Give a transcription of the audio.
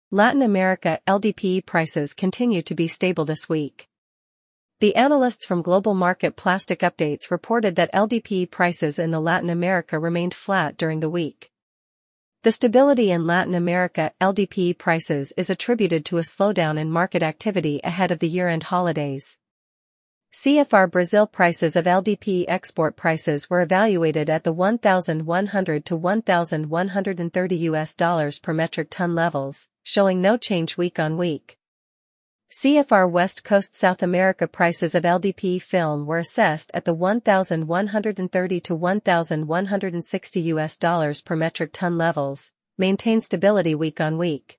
Latin America LDPE prices continue to be stable this week. The analysts from Global Market Plastic Updates reported that LDPE prices in Latin America remained flat during the week. The stability in Latin America LDPE prices is attributed to a slowdown in market activity ahead of the year-end holidays. CFR Brazil prices of LDPE export prices were evaluated at the $1,100 to $1,130 per metric ton levels, showing no change week on week. CFR West Coast South America prices of LDPE film were assessed at the $1,130 to $1,160 per metric ton levels, maintained stability week on week.